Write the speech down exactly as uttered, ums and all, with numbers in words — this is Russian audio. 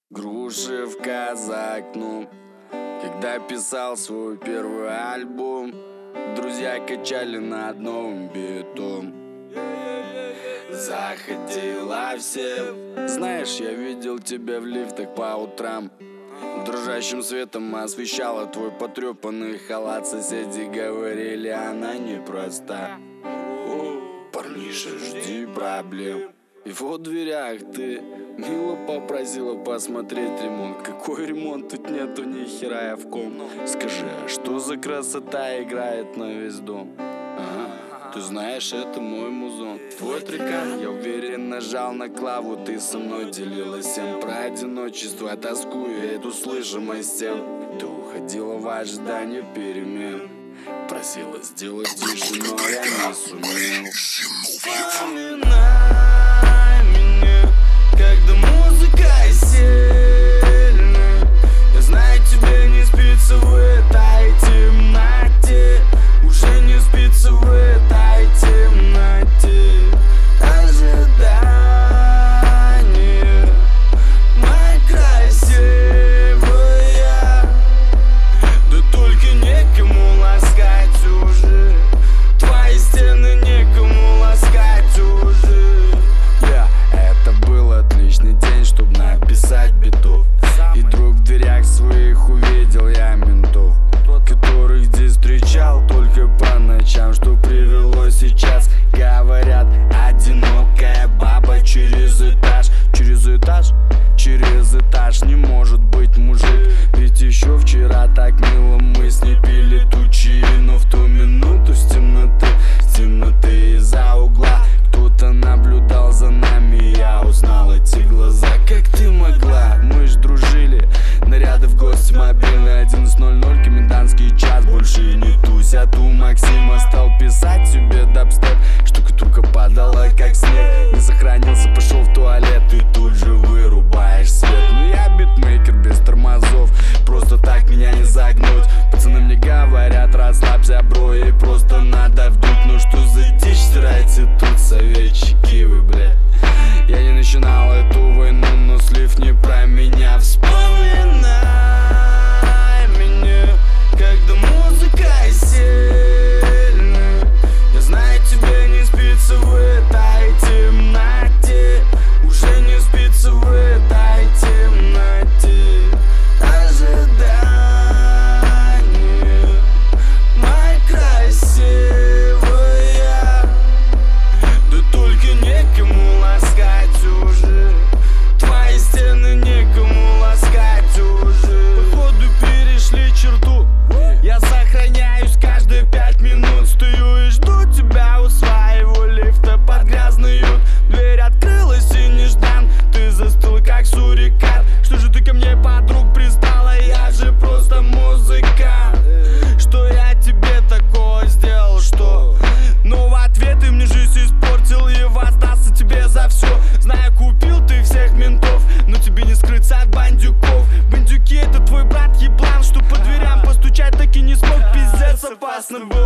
Грушевка за окном. Когда писал свой первый альбом, друзья качали на одном биту. Заходила все. Знаешь, я видел тебя в лифтах по утрам. Дрожащим светом освещала твой потрепанный халат. Соседи говорили, она непроста. Парниша, жди проблем. И вот в дверях ты мило попросила посмотреть ремонт. Какой ремонт? Тут нету ни хера, я в ком. Скажи, а что за красота играет на весь дом? Ага, ты знаешь, это мой музон. Твой трекан, я уверен, нажал на клаву. Ты со мной делилась всем про одиночество, тоску и эту слышимость тем. Ты уходила в ожидании перемен, просила сделать тише, но я не сумел. Вспоминай меня, когда музыка сильная. Я знаю, тебе не спится в этой темноте. Уже не спится в этой темноте. Ожидание, моя красивая. Да только некому ласкать уже. Твои стены некому ласкать уже. Yeah, это был отличный день, чтобы написать битов. И вдруг в дверях своих увидел я ментов, которых здесь встречал только по ночам. Что привело сейчас? Говорят, одинокая баба через этаж. Через этаж? Через этаж не может быть мужик. Ведь еще вчера так мило мы с ней пили тучи. Но в ту минуту с темноты, с темноты из-за угла кто-то наблюдал за нами. Я узнал эти глаза. Как ты могла? Мы ж дружили. Наряды в гости мобильный. Одиннадцать ноль ноль, комендантский час. Больше не тусь, а ту Максима. Стал писать себе дабстеп. Штукатурка падала как снег. Не сохранился, пошел в туалет. И тут же вырубаешь свет. Ну я битмейкер без тормозов. Просто так меня не загнуть. Пацаны мне говорят, расслабься, бро, и просто надо вдуть. Ну что за дичь стирайте тут, советчики вы, блядь. Я не начинал эту войну, но слив не про меня. Вспоминай меня, когда музыка сильная. Я знаю, тебе не спится в этой темноте. Уже не спится в этой темноте. Ожидание, моя красивая. Да только некому ласкать уже. Твои стены некому ласкать уже. Походу перешли черту. Я сохраняюсь каждые пять минут. Стою и жду тебя у своего лифта под грязный ют. Дверь открылась и неждан. Ты застыл как сурикат. Что же ты ко мне, подруг, пристала? Я же просто музыкант. Что я тебе такого сделал, что? Но в ответ ты мне жизнь испортил и воздастся тебе за все. Знаю, купил ты всех ментов, но тебе не скрыться от бандюков. Бандюки — это твой брат еблан, что по дверям постучать так и не смог. Пиздец, опасно было.